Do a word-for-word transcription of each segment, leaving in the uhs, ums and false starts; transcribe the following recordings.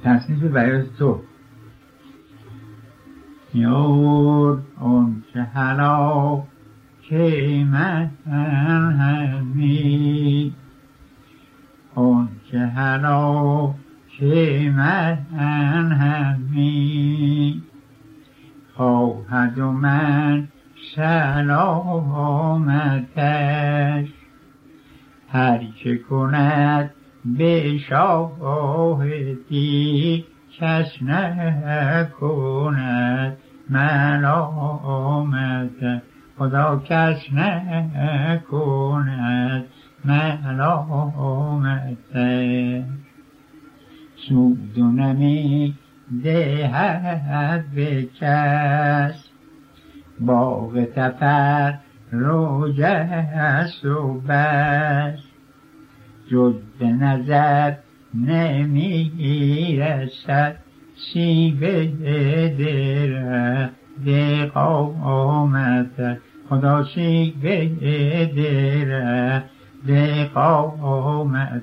تصنیف برای تو یاد اون چه حالا که من همی اون چه حالا که من همی خواهد و من سلامتش هر چه کند به شاهدی کس نکند ملامت خدا کس نکند ملامت سود و نمی دهد به کس باغ تفر روج است و بس جز به نظر نمی رسد سیب درخت قامت خدا سیب درخت قامت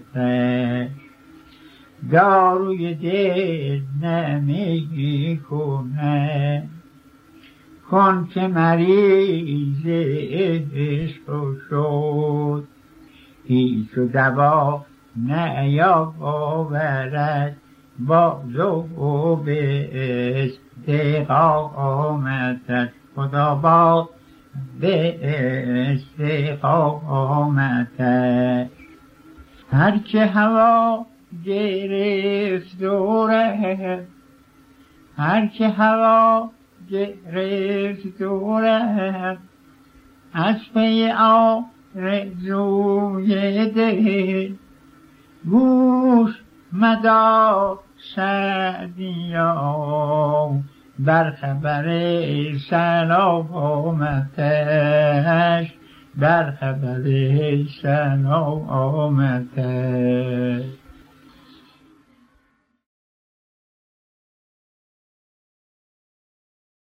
داروی دل نمی کنه کن که مریض عشق شد هیچ و دوا نیاورد باز و به استقامت خدا با به استقامت هر که هوا گرفت و رفت هر که هوا گرفت و رفت از پی آرزوی دل گوش مدار سعدیا بر خبر سلامتش بر خبر سلامتش